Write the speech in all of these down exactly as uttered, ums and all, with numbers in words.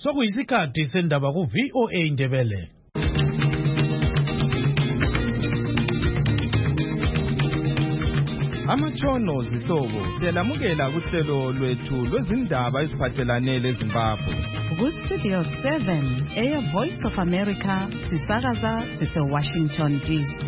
sokuyisikhathi sendaba ku V O A Indebele. Amatshono zihlobo siyalamukela kuhlelo lwethu lwezindaba eziphathelane leZimbabwe. Ku Studio seven, Air Voice of America, sisakaza sise Washington D C.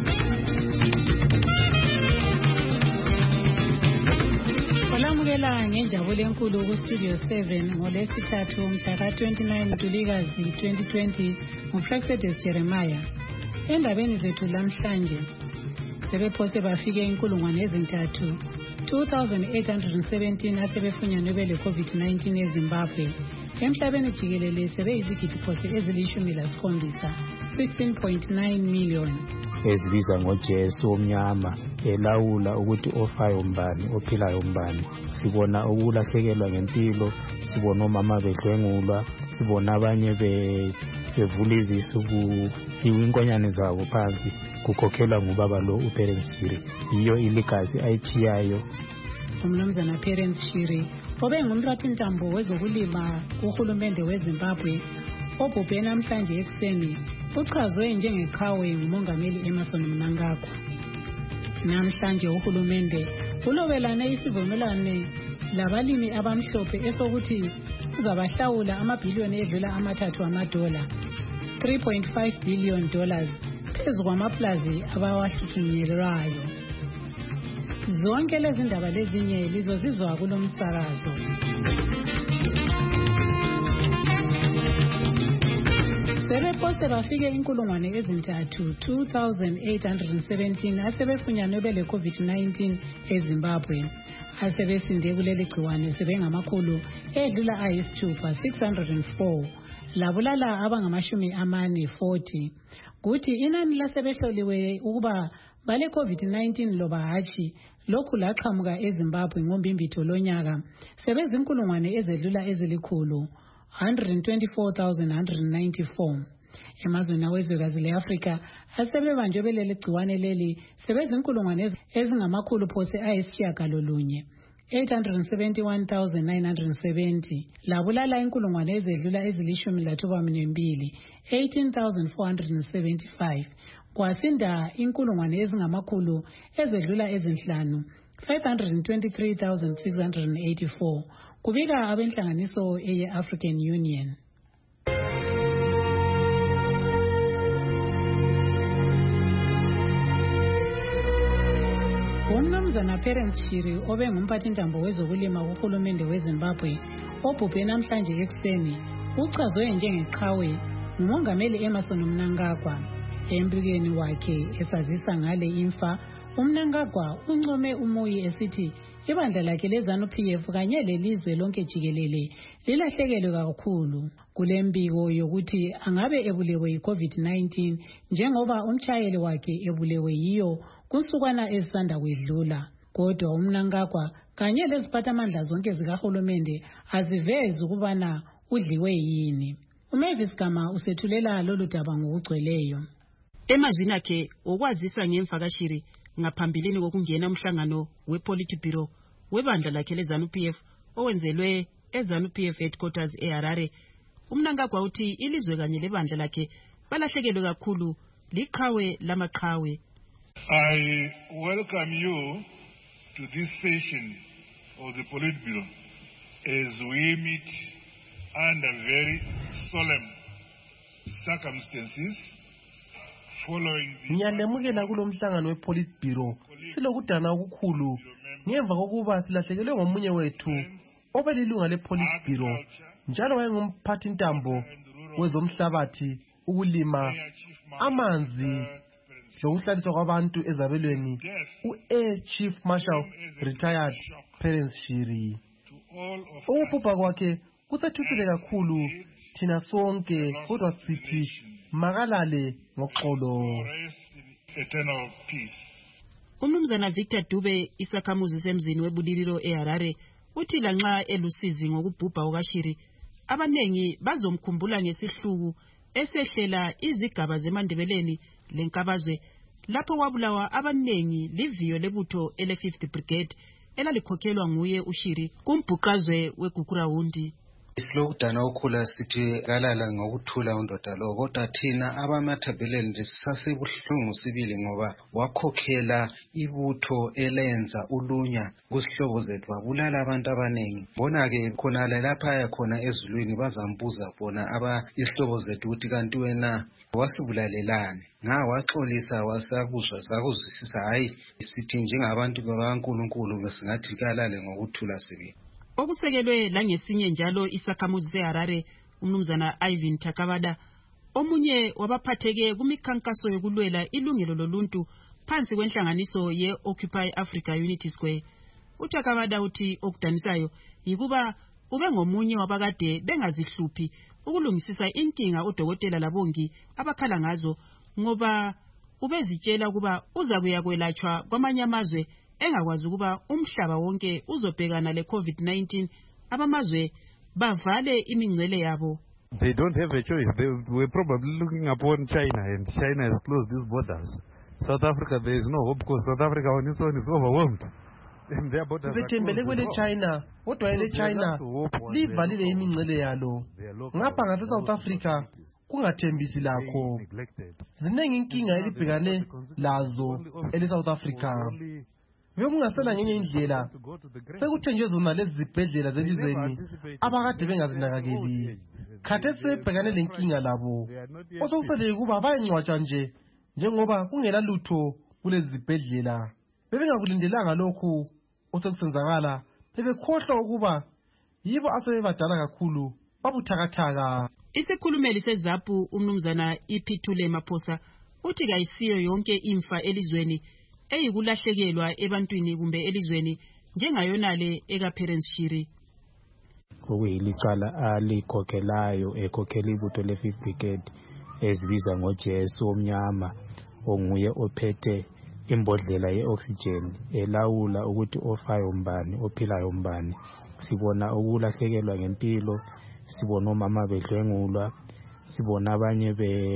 Olamukela ngenjabulo enkulu ku Studio seven ngolesithathu mhla ka twenty-nine Ntulikazi twenty twenty nguPlaxedes Jeremiah. Endabeni zethu lamhlanje sebephose bafike inkulungwane ezintathu two thousand eight hundred seventeen asebefunyanwe bele COVID nineteen eZimbabwe. Emhlabeni jikelele sebeyizigidi phose ezilishumi lasikhombisa sixteen point nine million. Ezibiza ngoJesu omnyama elawula ukuthi ofayo mbani ophilayo mbani. Sibona ukulahlekelwa ngempilo, sibona omama bedlwengulwa, sibona abanye be bevula izisu kuyinkonyane zabo phansi kukhokhelwa ngubaba lo uParents Shiri. Iyo iligazi ayichiyayo umnumzana Parents Shiri obengumrathi ntambo wezokulima kuhulumende weZimbabwe obhubhe namhlanje ekseni uchazwe njengeqhawe ngumongameli Emmerson Mnangagwa. Namhlanje uhulumende ulobelane isivumelwano labalimi abamhlophe esokuthi uzabahlawula amabhiliyoni edlula amathathu amadola three point five billion dollars phezu kwamaplazi abawahlukunyelwayo. Zonke lezi ndaba lezinye lizozizwa kulo msakazo. Sebephose bafike inkulungwane ezintathu two thousand eight hundred seventeen asebefunyanwe bele COVID nineteen eZimbabwe. Asebesinde kuleli gciwane sebengamakhulu edlula ayisithupha six hundred four labulala abangamashumi amane forty. Kuthi inani lasebehloliwe ukuba bale COVID nineteen loba hatshi lokhu laqhamuka eZimbabwe ngombimbitho lonyaka sebezinkulungwane ezedlula ezilikhulu one hundred twenty-four thousand one hundred ninety-four. Emazweni awezwekazi leAfrika asebebanjwe beleli gciwane leli sebezinkulungwane ezingamakhulu phose ayisitshiyagalolunye eight hundred seventy-one thousand nine hundred seventy. Labulala inkulungwane ezedlula ezilishumi lathuba mbili eighteen thousand four hundred seventy-five. Kwasinda inkulungwane ezingamakhulu ezedlula ezinhlanu five hundred twenty-three thousand six hundred eighty-four. Kubika abenhlanganiso ye-African Union. Umnumzana Parents Shiri obengumphathi ntambo wezokulima kuhulumende weZimbabwe obhubhe namhlanje ekseni uchazwe njengeqhawe ngumongameli Emmerson Mnangagwa. Embikweni wakhe esazisa ngale imfa, uMnangagwa uncome umoyi esithi ibandla lakhe leZANU P F kanye lelizwe lonke jikelele lilahlekelwe kakhulu kulembiko yokuthi angabe ebulewe yiCovid nineteen njengoba umchayeli wakhe ebulewe yiyo kusukwana esanda kwedlula. Kodwa uMnangagwa kanye leziphathamandla zonke zikahulumende azivezi ukubana udliwe yini. uMavis Gama usethulela lolu daba ngokugcweleyo. Emazwini akhe okwazisa ngemfa kaShiri ngaphambilini kokungena umhlangano wePolitburo webandla lakhe leZANU P F owenzelwe eZANU P F headquarters eHarare, uMnangagwa uthi ilizwe kanye lebandla lakhe balahlekelwe kakhulu liqhawe lamaqhawe. I welcome you to this session of the Politburo as we meet under very solemn circumstances. Ngiyalemukela kulo mhlangano wePolitburo silokudana okukhulu ngemva kokuba silahlekelwe ngomunye wethu obelilunga lePolitburo njalo wayengumphathi ntambo wezomhlabathi, ukulima, amanzi lokuhlaliswa kwabantu ezabelweni, u-Air Chief Marshal Retired Parents Shiri. Ukubhubha kwakhe kusethuthile kakhulu thina sonke, kodwa sithi makalale ngoxolo. Umnumzana Victor Dube isakhamuzi semzini webulililo eHarare uthi lanxa elusizi ngokubhubha okaShiri abanengi bazomkhumbula ngesihluku esehlela izigaba zemandebeleni lenkabazwe lapho kwabulawa abanengi liviyo lebutho ele fifth Brigade elalikhokhelwa nguye uShiri kumbhuqazwe weGugurawundi. Isilokudana okhula sithi kalala ngokuthula undoda lo, kodwa thina abamathebeleni sisasebuhlungu sibili ngoba wakhokhela ibutho elenza ulunya kusihlobo zethu wabulala abantu abaningi. Bona-ke khonale lapha khona ezulwini bazambuza bona aba isihlobo zethu ukuthi kanti wena wasibulalelani. Nga waxolisa wasakuzwa sakuzwisisa hayi sithi njengabantu bakaNkulunkulu besingathi kalale ngokuthula sibili. Okusekelwe la ngesinye njalo isakhamuzi seHarare umnumzana Ivan Takabada omunye wabaphatheke kumikhankaso yokulwela ilungelo loluntu phansi kwenhlanganiso ye-Occupy Africa Unity Square. UTakabada uthi okudanisayo yikuba ube ngomunye wabakade bengazihluphi ukulungisisa inkinga udokotela labongi abakhala ngazo ngoba ubezitshela kuba uza kuyakwelatshwa kwamanye amazwe engakwazi ukuba umhlaba wonke uzobhekana le COVID nineteen abamazwe bavale imingcele yabo. They don't have a choice. They were probably looking upon China, and China has closed these borders. South Africa, there is no hope because South Africa on its own is overwhelmed. Bethembele kwele China, kodwa ele China livalile imingcele yalo. Ngapha ngase South Africa kungathembisi lakho. Ziningi inkinga elibhekane lazo ele South Africa. Bekungasela ngenye indlela sekuthenjwe zona lezi zibhedlela zelizweni abakade bengazinakakeli. Khathesi sebhekane lenkinga labo osokusele kuba bayengcwatsha nje njengoba kungela lutho kulezi zibhedlela. Bebengakulindelanga lokhu osekusenzakala bebekhohlwa ukuba yibo asebebadala kakhulu babuthakathaka. Isikhulumeli seZAPU umnumzana Iphithule Maphosa uthi kayisiyo yonke imfa elizweni eyikulahlekelwa ebantwini kumbe elizweni njengayonale ekaPerence Shiri. Okuyilicala alikhokhelayo ekhokhela ibutho le-Fifth Brigade ezibiza ngoJesu omnyama onguye ophethe imbodlela ye-oxygen elawula ukuthi ofayo mbani ophilayo mbani. Sibona ukulahlekelwa ngempilo, sibona omama bedlwengulwa, sibona abanye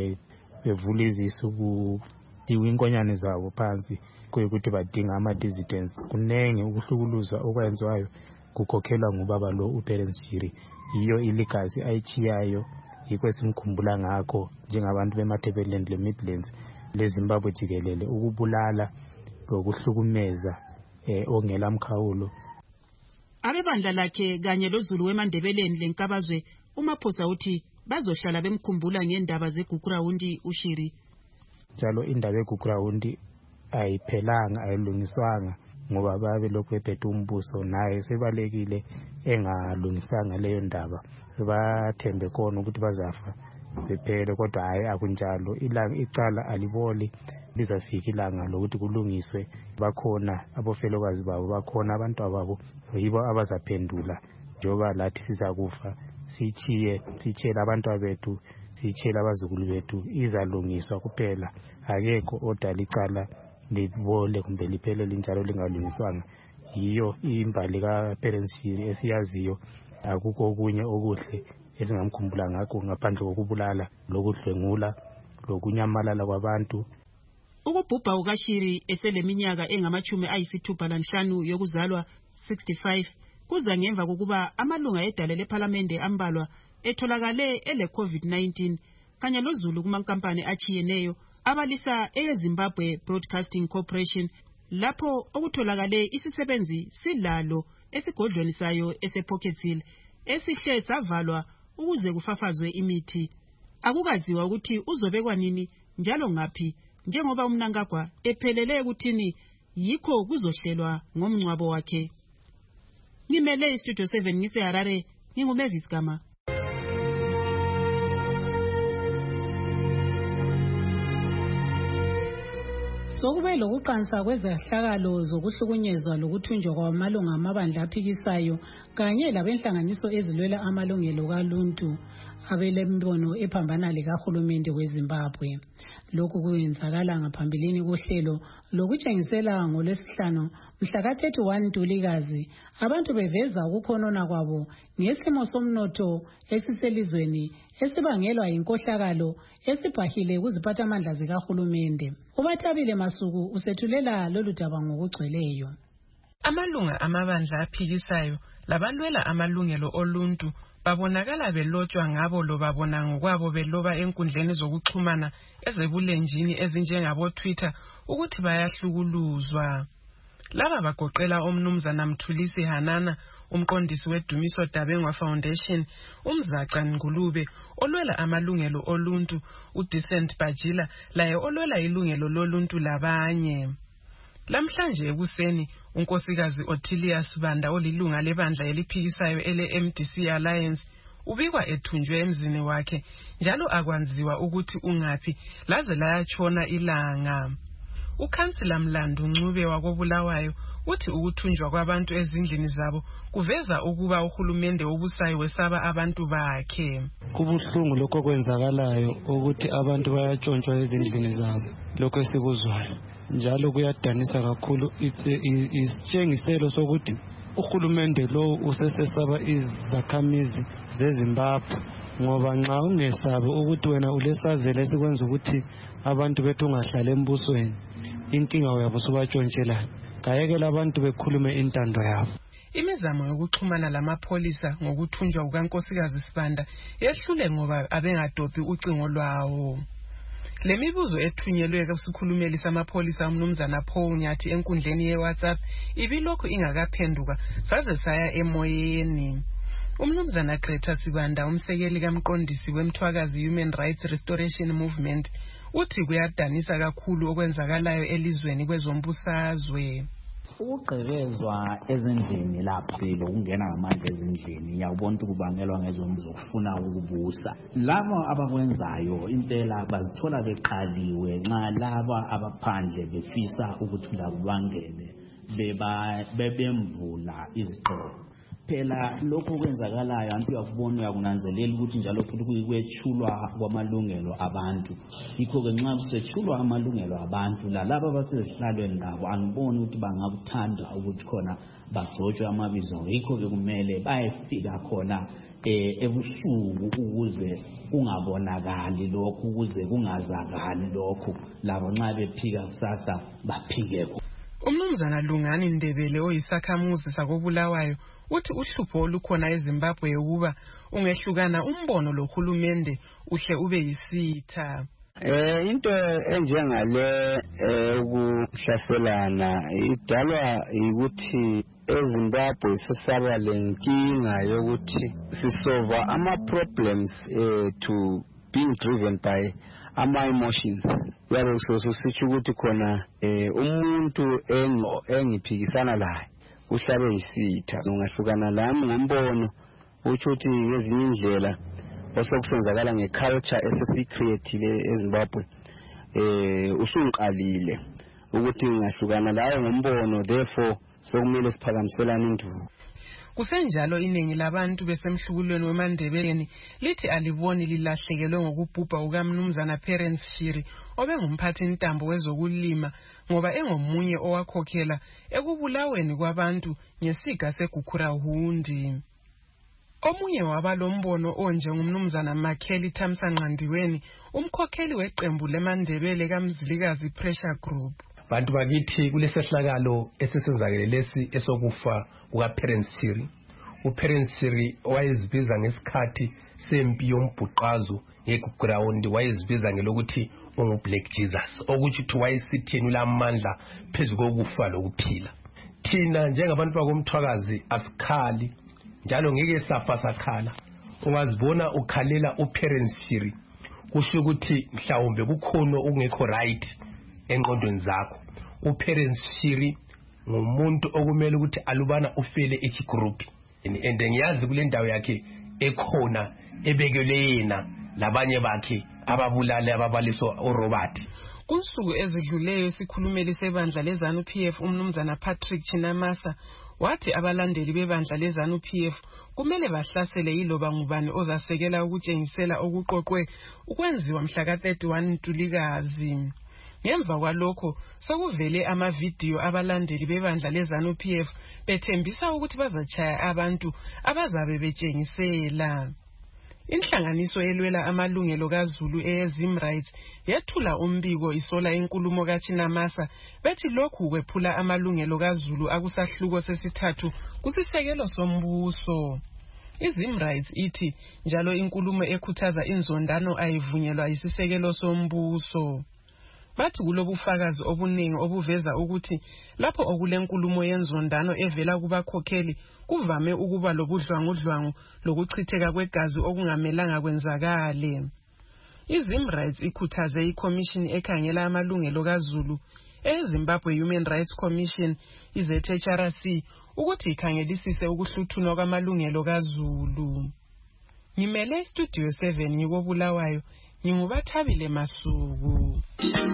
bevula izisu kutiwa inkonyane zabo phansi kuyikuthi badinga ama-dissidents. Kunenge ukuhlukuluzwa okwenziwayo kukhokhelwa ngubaba lo uPerence Shiri. Yiyo iligazi ayichiyayo yikho esimkhumbula ngakho njengabantu bemathebeleni le-Midlands leZimbabwe jikelele ukubulala lokuhlukumeza eh, ongela mkhawulo. Abebandla lakhe kanye loZulu weMandebeleni lenkabazwe uMaphosa uthi bazohlala bemkhumbula ngendaba zeGugurawundi uShiri. Njalo indaba yeGugurawundi ayiphelanga ayilungiswanga ngoba babe lokhu bephethe umbuso naye sebalekile engalungisanga leyo ndaba. Bathembe khona ukuthi bazafa bephele kodwa hayi akunjalo. Ilanga icala aliboli lizafika ilanga lokuthi kulungiswe. Bakhona abofelokazi babo, bakhona abantu ababo yibo abazaphendula njoba lathi sizakufa sichiye sichela abantu abethu sichela abazukulu bethu izalungiswa kuphela. Akekho odala icala libole kumbe liphelele njalo lingalungiswanga. Yiyo imbali kaPerence Shiri esiyaziyo. Akukho okunye okuhle esingamkhumbula ngakho ngaphandle kokubulala lokudlwengula lokunyamalala kwabantu. Ukubhubha ukaShiri eseleminyaka engamachumi ayisithupha lanhlanu yokuzalwa sixty-five kuza ngemva kokuba amalunga edale leParliament ambalwa etholakale ele COVID nineteen kanye loZulu kumankampani achiyeneyo abalisa eZimbabwe Broadcasting Corporation lapho okutholakale isisebenzi silalo esigodlweni sayo esePocketsville esihle savalwa ukuze kufafazwe imithi. Akukaziwa ukuthi uzobekwa nini njalo ngaphi njengoba uMnangagwa ephelele ukuthini yikho kuzohlelwa ngomncwabo wakhe. Ngimele iStudio seven ngiseHarare nginguMavis Gama. Sokube lokuqansa kwezehlakalo zokuhlukunyezwa lokuthunjwa kwamalunga amabandla aphikisayo kanye labenhlanganiso ezilwela amalungelo kaluntu abelembono ephambana likahulumende weZimbabwe. Lokhu kuyenzakala ngaphambilini kohlelo lokutshengisela ngolwesihlanu mhla ka thirty-one Ntulikazi abantu beveza ukukhonona kwabo ngesimo somnotho esiselizweni esibangelwa inkohlakalo esibhahile kuziphathamandla zikahulumende. Ubathabile Masuku usethulela lolu daba ngokugcweleyo. Amalunga amabandla aphikisayo labalwela amalungelo oluntu babonakala belotshwa ngabo lo babona ngokwabo beloba enkundleni zokuxhumana ezebulenjini ezinjengabo Twitter ukuthi bayahlukuluzwa. Laba bagoqela omnumzana Mthulisi Hanana, umqondisi weDumiso Dabengwa Foundation, umzaca Ngulube olwela amalungelo oluntu, uDecent Bajila laye olwela ilungelo loluntu labanye. Lamhlanje ekuseni unkosikazi Ottilia Sibanda olilunga lebandla eliphikisayo ele M D C Alliance ubikwa ethunjwe emzini wakhe njalo akwanziwa ukuthi ungaphi laze layatshona ilanga. Ukhansila Mlandu Ncube wakobulawayo uthi ukuthunjwa kwabantu ezindlini zabo kuveza ukuba uhulumende obusayo wesaba abantu bakhe. Kubuhlungu lokho kwenzakalayo ukuthi abantu bayatshontshwa ezindlini zabo, lokho esikuzwayo njalo kuyadanisa kakhulu. Isitshengiselo sokuthi uhulumende lo usesesaba izakhamizi zeZimbabwe, ngoba nxa ungesabe ukuthi wena ulesazela esikwenza ukuthi abantu bethu ungahlala embusweni, inkinga uyabo subatshontshela. Kayekela abantu bekhulume intando yabo. Imizamo yokuxhumana lamapholisa ngokuthunjwa kukankosikazi Sibanda yehlule ngoba abengadophi ucingo lwawo. Le mibuzo ethunyelwe kusikhulumeli samapholisa umnumzana Paul Nyathi enkundleni yeWhatsApp ibilokhu ingakaphenduka saze saya emoyeni. Umnumzana Greta Sibanda, umsekeli kamqondisi wemthwakazi Human Rights Restoration Movement, uthi kuyadanisa kakhulu okwenzakalayo elizweni kwezombusazwe. Ukugqekezwa ezindlini lapho lokungena ngamandla ezindlini yawubona ukubangelwa ngezombuzo ukufuna ukubusa. Labo abakwenzayo impela bazithola beqaliwe nxa laba abaphandle befisa ukuthi labo bangene beba bebemvula iziqobo. Phela lokho kwenzakalayo anti yakubona uyakunanzelela ukuthi njalo futhi kuyikwethulwa kwamalungelo abantu. Yikho ke nxa kusethulwa amalungelo abantu lalabo abasezihlalweni labo angiboni ukuthi bangakuthanda ukuthi khona bagcotshwe amabizo. Yikho ke kumele bayefika khona ebusuku ukuze kungabonakali lokho, ukuze kungazakali lokho, labo nxa bephika kusasa baphike. Umnumzana Lungani Ndebele oyisakhamuzi sakobulawayo uthi uhlupho olukhona eZimbabwe ukuba ungehlukana umbono lohulumende uhle ube yisitha. Eh into enjengale ukuhlaselana idalwa ukuthi eZimbabwe sisaba lenkinga yokuthi sisova ama problems to being driven by ama emotions. Yabe sosisithi ukuthi khona umuntu engiphikisana laye uhlabe isitha. Ungahlukana lami ngombono ukuthi ngezinye indlela osokusenzakala ngeculture esesicreative eZimbabwe eh usunqalile ukuthi ungahlukana laye ngombono, therefore sokumele siphakamiselana induku. Kusenjalo iningi labantu besemhlukulweni weMandebeleni lithi aliboni lilahlekelwe ngokubhubha ukaMnumzana Parents Shiri obengumphathi intambo wezokulima ngoba engomunye owakhokhela ekubulaweni kwabantu ngesiga segukhurahundi. Omunye wabalombono onje ngumnumzana Makheli Thamsanqandiweni, umkhokheli weqembu leMandebele kaMzilikazi Pressure Group. Bantu bakithi kulesehlakalo esesenzakele lesi esokufa kukaParents Shiri. uParents Shiri wayezibiza ngesikhathi sempi yombhuqazo ngeground, wayezibiza ngelokuthi unguBlack Jesus, okuthi uthi wayesithini ulamandla phezu kokufa lokuphila. Thina njengabantu bakomthwakazi asikhali njalo ngeke safa sakhala. Ungazibona ukhalela uParents Shiri kusho ukuthi mhlawumbe kukhona okungekho right engqondweni zakho. uParents Shiri ngumuntu okumele ukuthi alubana ufele each group, and ngiyazi kule ndawo yakhe ekhona ebekele yena labanye bakhe ababulale ababaliso uRobert. Kunsuku ezidluleyo isikhulumeli sebandla leZANU P F umnumzana Patrick Chinamasa wathi abalandeli bebandla leZANU P F kumele bahlasele yiloba ngubani ozasekela ukutshengisela okuqoqwe ukwenziwa mhla ka thirty-one Ntulikazi. Ngemva kwalokho sokuvele amavidiyo abalandeli bebandla leZANU P F bethembisa ukuthi bazatshaya abantu abazabe betshengisela. Inhlanganiso elwela amalungelo kaZulu eZimrights yethula umbiko isola inkulumo kaChinamasa bethi lokhu kwephula amalungelo kaZulu akusahluko sesithathu kusisekelo sombuso. iZimrights ithi njalo inkulumo ekhuthaza inzondano ayivunyelwa isisekelo sombuso. Bathi kulobufakazi obuningi obuveza ukuthi lapho okulenkulumo yenzondano evela kubakhokheli kuvame ukuba lobudlwangudlwangu lokuchitheka kwegazi okungamelanga kwenzakale. iZimrights ikhuthaze iCommission ekhangela amalungelo kaZulu eZimbabwe Human Rights Commission iZ H R C ukuthi ikhangelisise ukuhluthunwa kwamalungelo kaZulu. Ngimele Studio seven ngikobulawayo ngingubathabile Masuku.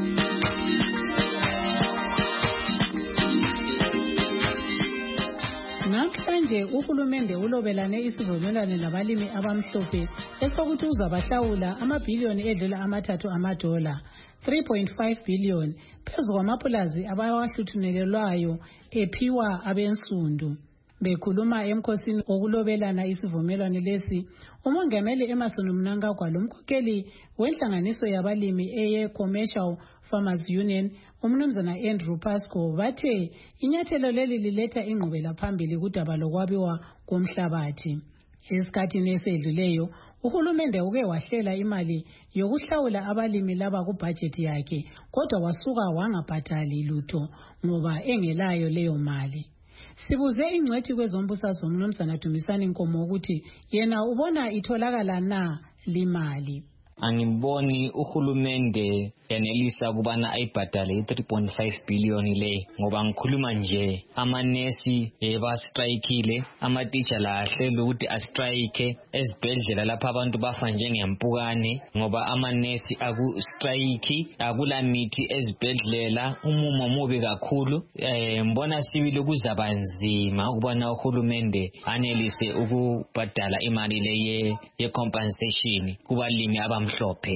Namhlanje uhulumende ulobelane isivumelwano nabalimi abamhlophe esokuthi uzabahlawula amabhiliyoni edlula amathathu amadola three point five billion phezu kwamapulazi abawahluthunelelwayo ephiwa abensundu. Bekhuluma emkhosini okulobelana isivumelwano lesi, umongameli Emmerson Mnangagwa lomkhokheli wenhlanganiso yabalimi eye Commercial Farmers Union umnumzana Andrew Pasco bathe inyathelo leli liletha ingqubela phambili kudaba lokwabiwa komhlabathi. Esikhathini esedluleyo uhulumende uke wahlela imali yokuhlawula abalimi laba kubudget yakhe, kodwa wasuka wangabhadali lutho ngoba engelayo leyo mali. Sibuze ingcwethi kwezombusazwe umnumzana Dumisani Nkomo ukuthi yena ubona itholakala na limali. Angiboni uhulumende yanelisa kubana ayibhadale three point five billion le ngoba ngikhuluma nje amanesi bastrikeile, amateacher la ahlele ukuthi astrike ezibhedlela lapha abantu bafa njengempukane ngoba amanesi akustrike, akula mithi ezibhedlela, umumo mubi kakhulu. Eh mbona sibili kuzaba nzima ukubona uhulumende anelise ukubhadala imali le ye compensation kubalimi abamhlophe.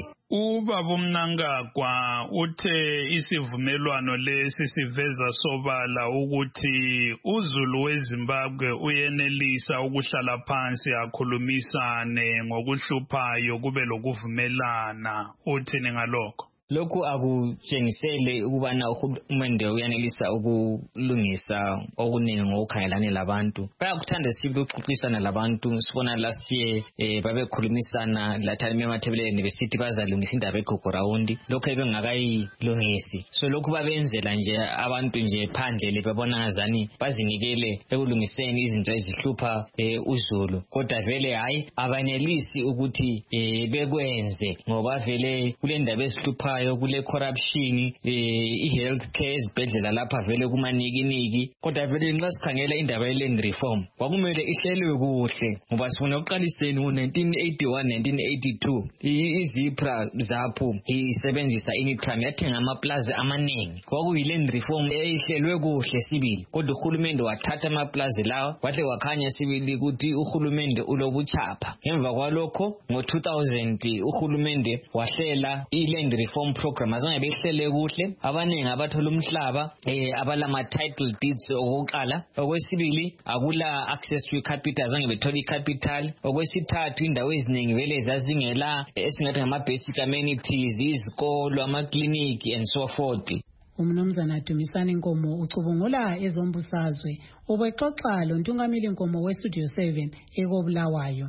Ubaba Mnangagwa uthe isivumelwano lesi siveza sobala ukuthi uZulu weZimbabwe uyenelisa ukuhlala phansi akhulumisane ngokuhluphayo kube lokuvumelana. Uthini ngalokho? Lokhu akutshengisele ukubana uhulumende uyanelisa ukulungisa okuningi ngokukhangelane labantu. Bayakuthanda sibili ukuxoxisana labantu. Sibona last year eh babekhulumisana lathani emathebeleni besithi bazalungisa indaba eGogorawundi, lokho ebengakayilungisi. So lokhu babenzela nje abantu nje phandle bebona ngazani bazinikele ekulungiseni izinto ezihlupha uZulu, kodwa vele hayi abanelisi ukuthi bekwenze ngoba vele kule ndaba esihlupha kule corruption, i-health care ezibhedlela lapha vele kumanikiniki, kodwa vele nxa sikhangela indaba ye-land reform kwakumele ihlelwe kuhle ngoba sifuna uqaliseni ngo-nineteen eighty-one nineteen eighty-two izipra zapho isebenzisa initram yathenga amaplazi amaningi. Kwakuyi-land reform ehlelwe kuhle sibili, kodwa uhulumende wathatha amaplazi lawa wahle wakhanya sibili ukuthi uhulumende ulobuchapha. Ngemva kwalokho ngo-two thousand uhulumende wahlela i-land reform program azange behlele kuhle, abaningi abathola umhlaba eh abalama title deeds okuqala. Okwesibili akula access to capital, azange bethola icapital. Okwesithathu indawo eziningi vele zazingela esingathi ngama basic amenities, izikolo, amakliniki and so forth. Umnumzana Dumisani Nkomo ucubungula ezombusazwe ubexoxa lo Ntungamili Nkomo we Studio seven ekobulawayo.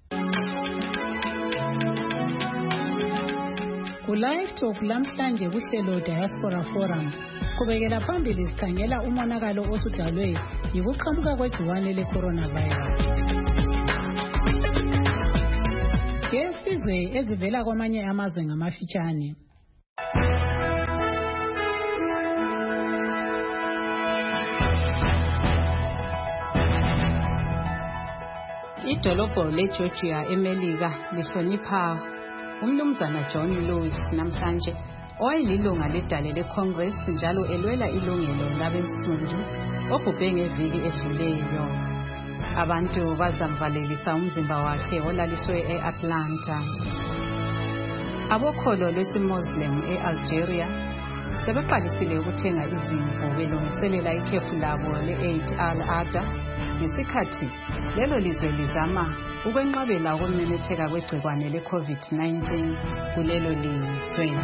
Ku-Live Talk lamhlanje kuhlelo Diaspora Forum kubekela phambili sikhangela umonakalo osudalwe yikuqhamuka kwegciwane le-coronavirus. Kesizwe ezivela kwamanye amazwe ngamafitshane. Idolobho leGeorgia eMelika lihlonipha umnumzana John Lewis namhlanje owayelilunga ledale leCongress njalo elwela ilungelo labensundu obhubhe ngeviki edluleyo. Abantu bazamvalelisa umzimba wakhe olaliswe e-Atlanta. Abokholo lwesiMuslim e-Algeria sebeqalisile ukuthenga izimvu belungiselela ikhefu labo le-Eid al-Adha ngesikhathi lelo lizwe lizama ukwenqabela ukumemetheka kwegcikwane le-COVID nineteen kulelo lizwe.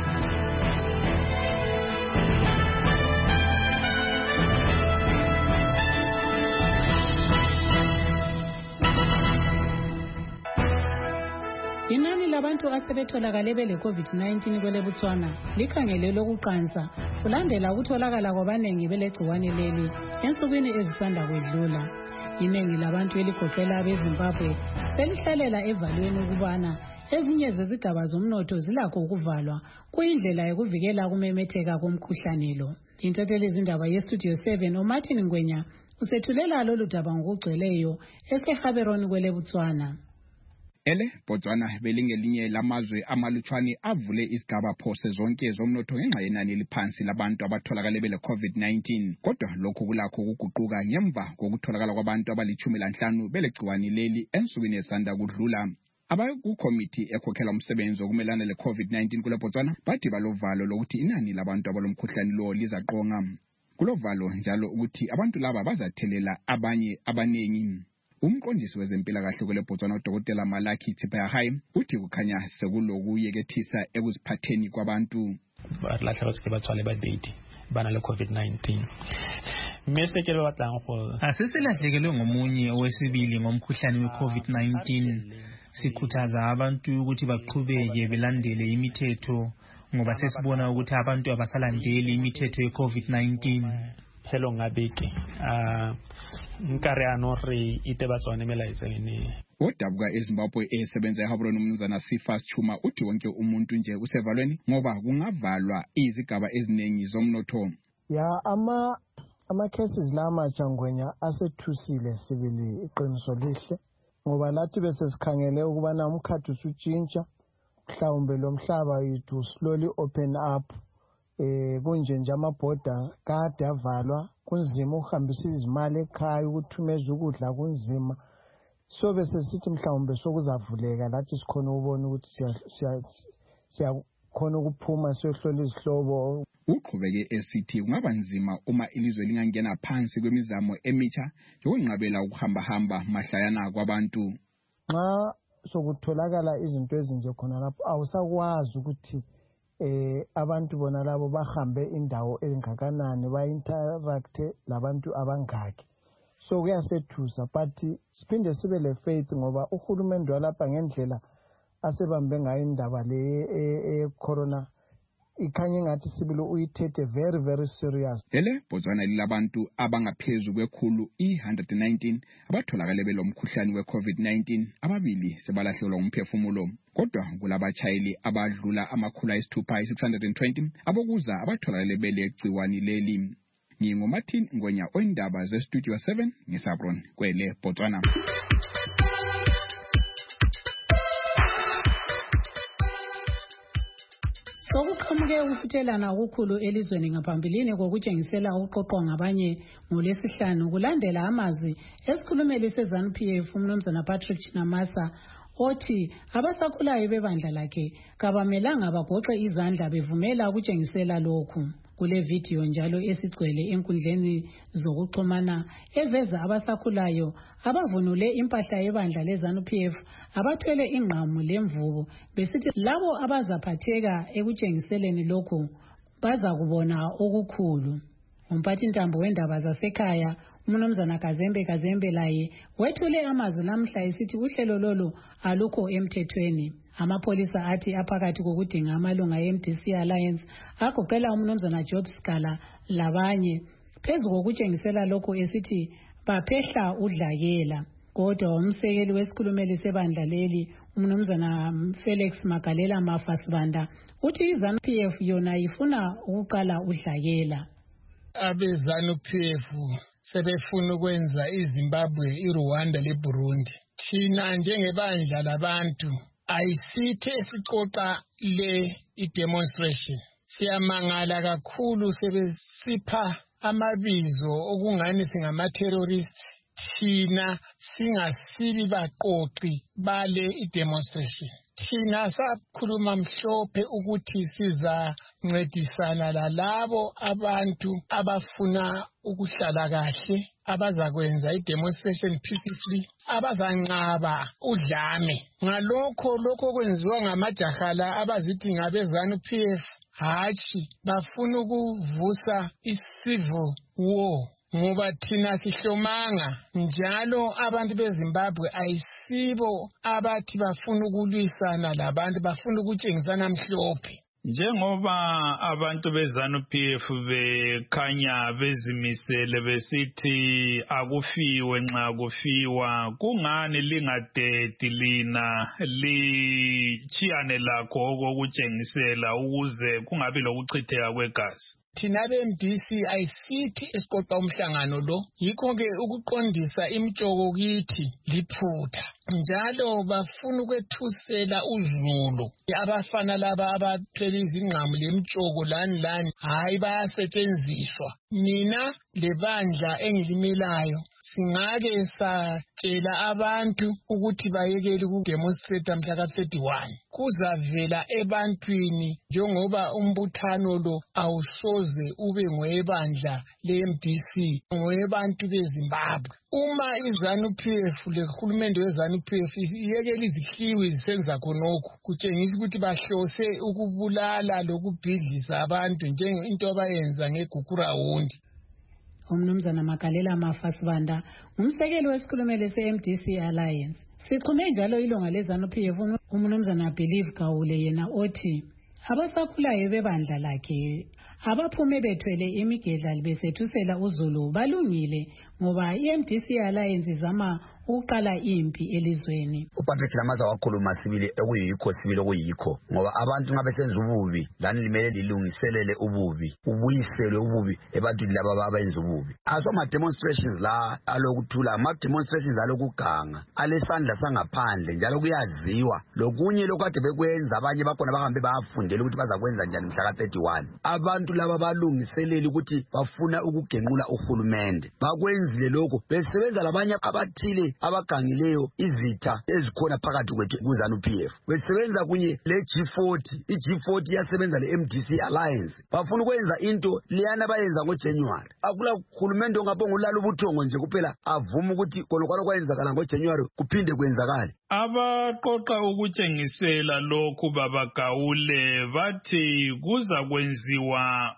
Inani labantu asebetholakale bele-COVID nineteen kwele Botswana likhangelelwe ukuqansa kulandela ukutholakala kwabanengi belegciwane leli ensukwini ezisanda kwedlula. Iningi labantu eligoqela abeZimbabwe selihlalela evalweni ukubana ezinye zezigaba zomnotho zilakho ukuvalwa kuyindlela yokuvikela ukumemetheka komkhuhlane lo. Intatheli izindaba yestudio seven uMartin Ngwenya usethulela lolu daba ngokugcweleyo eseHaberoni kwele Botswana. Ele Botswana belingelinye lamazwe amalutshwane avule isigaba phose zonke zomnotho ngenxa yenani eliphansi labantu abatholakale bele COVID nineteen. Kodwa lokhu kulakho ukuguquka ngemva kokutholakala kwabantu abalitshumi lanhlanu belegciwane leli ensukwini esanda kudlula. Abakukomiti ekhokhela umsebenzi wokumelana le-COVID nineteen kule Botswana bathi balovalo lokuthi inani labantu abalomkhuhlane lo lizaqonga. Kulovalo njalo ukuthi abantu laba bazathelela abanye abanengi. Umqondisi wezempilakahle kule Botswana uDokotela Malaki Tsipahai uthi kukhanya sekulokuyekethisa ekuziphatheni kwabantu. Bahlahla basike bathwale babedi bana le COVID nineteen. Message le batlang go aseselahlekele ngomunye owesibili ngomkhuhlane we-COVID nineteen. Sikhuthaza abantu ukuthi baqhubeke belandele imithetho ngoba sesibona ukuthi abantu abasalandeli imithetho ye-COVID nineteen. Hello ngabeki ah nkare ano re ite batswane melaizene. Odabuka eZimbabwe esebenza eHaberoni umnumzana Sifas Chuma uthi wonke umuntu nje usevalweni ngoba kungavalwa izigaba eziningi zomnotho. Ya ama ama cases lamatsha Ngwenya asethusile sibili iqiniso lihle ngoba lathi bese sikhangele ukuba na umkhathi usutshintsha mhlawumbe lo mhlaba yethu slowly open up. Eh kunje nje amabhoda kade avalwa kunzima ukuhambisa izimali ekhaya ukuthumeza ukudla kunzima so bese sithi mhlawumbe sokuzavuleka lathi sikhona ubona ukuthi siya siyakhona ukuphuma siyohlola izihlobo. Uqhubeke esithi kungaba nzima uma ilizwe lingangena phansi kwemizamo emitsha yokunqabela ukuhamba hamba mahlayana kwabantu. Nxa sokutholakala izinto ezinje khona lapho awusakwazi ukuthi eh abantu bona labo bahambe indawo engakanani ba interact labantu abangaki. So kuyasethusa but siphinde sibe le faith ngoba uhulumende walapha ngendlela asebambe ngayo indaba le e corona ikhanye ngathi sibilo uyithethe very very serious. Ele Botswana lilabantu abangaphezulu kwekhulu i one hundred nineteen abatholakale belomkhuhlane we-COVID nineteen, ababili sebalahlelwa umphefumulo. Kodwa kulabachayeli abadlula amakhulu ayisithupha six hundred twenty abokuza abatholakale belegciwane leli. NginguMartin Ngwenya oindaba zestudio seven ngeSabroni kwele Botswana. Sokuqhamuke ukufuthelana okukhulu elizweni ngaphambilini kokutshengisela uqoqo ngabanye ngolesihlanu kulandela amazwi esikhulumeli seZANU P F umnumzana Patrick Chinamasa othi abasakhulayo bebandla lakhe kabamelanga bagoqe izandla bevumela ukutshengisela lokhu. Kule video njalo esigcwele enkundleni zokuxhumana eveza abasakhulayo abavunule impahla yebandla leZANU P F abathwele ingqamu lemvubu besithi labo abazaphatheka ekutshengiseleni lokhu baza kubona okukhulu. Umphathintambo wendaba zasekhaya umnumzana Kazembe Kazembe laye wethule amazwi namhla esithi uhlelo lolu alukho emthethweni. Amapolisa athi aphakathi kokudinga amalunga e-M D C Alliance agoqela umnumzana Job Scala labanye phezu kokutshengisela lokho esithi baphehla udlakela. Kodwa umsekeli wesikhulumeli sebandla leli umnumzana Felix Magalela Mafasibanda uthi iZANU P F yona ifuna ukuqala udlakela. Abe-ZANU P F sebefuna ukwenza iZimbabwe, iRwanda leBurundi. Thina njengebandla labantu ayisithe esiqoqa le i-demonstration. Siyamangala kakhulu sebesipha amabizo okungani singama-terrorists. Thina singasibi baqoqi bale i-demonstration. Thina sakhuluma mhlophe ukuthi siza ncedisana lalabo abantu abafuna ukuhlala kahle, abazakwenza i-demonstration peacefully, abazanqaba udlame. Ngalokho lokho kwenziwa ngamajaha la abazithi ngabe-ZANU P F, hatshi bafuna ukuvusa i-civil war. Ngoba thina sihlomanga njalo abantu beZimbabwe ayisibo abathi bafuna ukulwisana labantu, bafuna ukutshengisana mhlophe. Njengoba abantu beZANU P F bekhanya bezimisele besithi akufiwe nxa kufiwa, kungani lingadedi lina lichiyane lakho okokutshengisela ukuze kungabi lokuchitheka kwegazi? Thina be-M D C ayisithi esiqoqa umhlangano lo, yikho-ke ukuqondisa imtshoko kithi liphutha. Njalo bafuna ukwethusela uzulu. Abafana laba abathwele izingqamu lemtshoko lani lani, hayi bayasetshenziswa. Mina lebandla engilimelayo singake satshela abantu ukuthi bayekele ukudemonstrate mhla ka thirty-one. Kuzavela ebantwini njengoba umbuthano lo awusoze ube ngowebandla le-M D C, ngowebantu beZimbabwe. Uma iZANU P F lehulumende weZANU P F iyekele izihliwi zisenza khonokho, kutshengisa ukuthi bahlose ukubulala lokubhidlisa abantu njengento abayenza ngeGugurawundi. Umnumzana Makalela Mafasibanda, umsekeli wesikhulumeli se-M D C Alliance. Sichume njalo ilunga leZANU P F umnumzana Believe Gawule yena othi abasakhulayo bebandla lakhe abaphume bethwele imigedla besethusela uzulu balungile ngoba i-M D C Alliance izama ukuqala impi elizweni. uPatrick Lamaza wakhuluma sibili ekuyikho sibili okuyikho ngoba abantu nxa besenza ububi lani limele lilungiselele ububi, ubuyisele ububi ebantwini laba abenza ububi. Aso ama demonstrations la alokuthula, ama demonstrations alokuganga alesandla sangaphandle njalo kuyaziwa lokunye lokade bekwenza abanye bakhona bahambe bayafundela ukuthi bazakwenza njani mhla ka thirty-one. Abantu laba balungiselele ukuthi bafuna ukugenqula uhulumende, bakwenzile lokho besebenza labanye abathile abagangileyo izitha ezikhona phakathi kwethu kuZANU P F. Besebenza kunye le G forty, i-G forty yasebenza le-M D C Alliance. Bafuna ukwenza into liyana bayenza ngoJanuary. Akula uhulumende ongabonga ulala ubuthongo nje kuphela avuma ukuthi khona kwenzakala ngoJanuary kuphinde kwenzakala. Abaqoqa ukutshengisela lokhu babagawule bathi kuza kwenziwa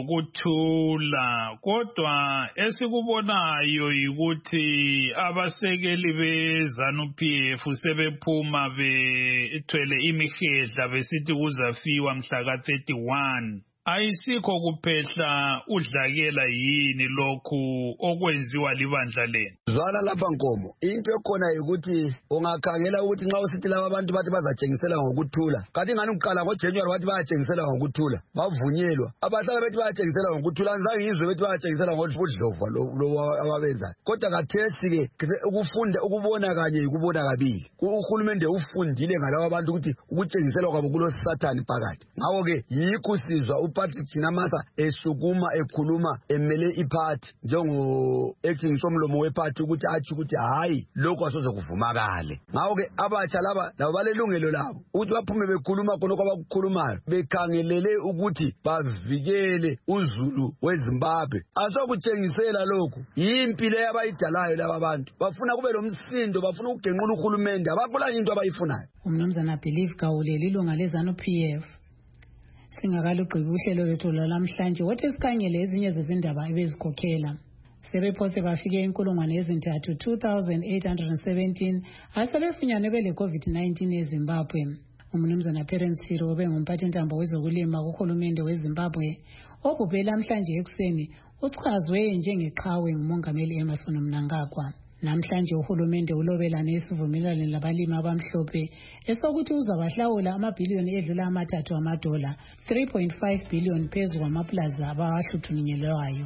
ngokuthula, kodwa esikubonayo yikuthi abasekeli beZANU P F sebephuma bethwele imihedla besithi kuzafiwa mhla ka thirty-one. Ayisikho kuphehla udlakela yini lokhu okwenziwa libandla lenu? Zwala lapha Nkomo, into ekhona ukuthi ungakhangela ukuthi nxa usithi laba abantu bathi bazatshengisela ngokuthula, kanti ngani uqala ngoJanuary bathi bayatshengisela ngokuthula, bavunyelwa. Abahlala bethi bayatshengisela ngokuthula, ngizange ngizwe bethi bayatshengisela ngodlova lo ababenza. Kodwa kathesi ke ukufunda ukubona kanye ukubona kabili. Uhulumende ufundile ngalabo abantu ukuthi ukutshengisela kwabo kulo Satan phakathi. Ngawo ke yikho sizwa uPatrick Chinamasa esukuma ekhuluma emele iphathi njengo acting somlomo wephathi ukuthi athi ukuthi hayi lokho asoze kuvumakale. Ngawo ke abatsha laba labo balelungelo labo ukuthi baphume bekhuluma khona kwabakukhulumayo bekhangelele ukuthi bavikele uzulu weZimbabwe. Asokutshengisela lokho impilo yabayidalayo laba abantu bafuna kube lomsindo, bafuna ukugenqula uhulumende, abakula into abayifunayo. Umnumzana Believe Gawule lilunga leZANU P F. Singakalugqiba uhlelo lwethu lwalamhlanje wothi sikhangele ezinye zezindaba ebezikhokhela. Sebephose bafike inkulungwane ezintathu two thousand eight hundred seventeen asebefunyanwe bele COVID nineteen eZimbabwe. Umnumzana Parents Chiro obengumphathi ntambo wezokulima kuhulumende weZimbabwe obhubhele namhlanje ekuseni uchazwe njengeqhawe ngumongameli Emmerson Mnangagwa. Namhlanje uhulumende ulobelane isivumelwano labalimi abamhlophe esokuthi uzabahlawula amabhiliyoni edlula amathathu amadola three point five billion phezu kwamaplaza abahluthuninyelwayo.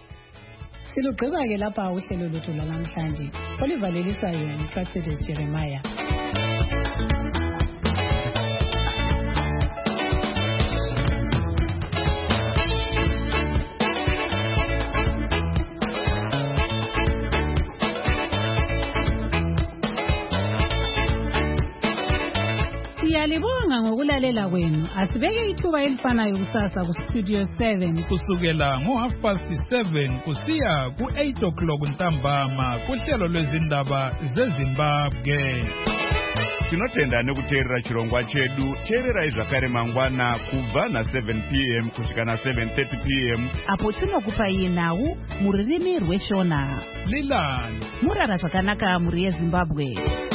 Silugqiba ke lapha uhlelo lwethu lwalamhlanje. Oliver Lelisayo noPractice Jeremiah. Siyalibonga ngokulalela kwenu. Asibeke ithuba elifanayo kusasa ku Studio seven kusukela ngo half past seven kusiya ku eight o'clock ntambama kuhlelo lwezindaba zeZimbabwe. Tinotenda nekuteerera chirongwa chedu. Teererai zvakare mangwana kubva na seven p m kusvika na seven thirty p m apo tinokupai nhau mururimi rweshona. Lilani murara zvakanaka muri yeZimbabwe.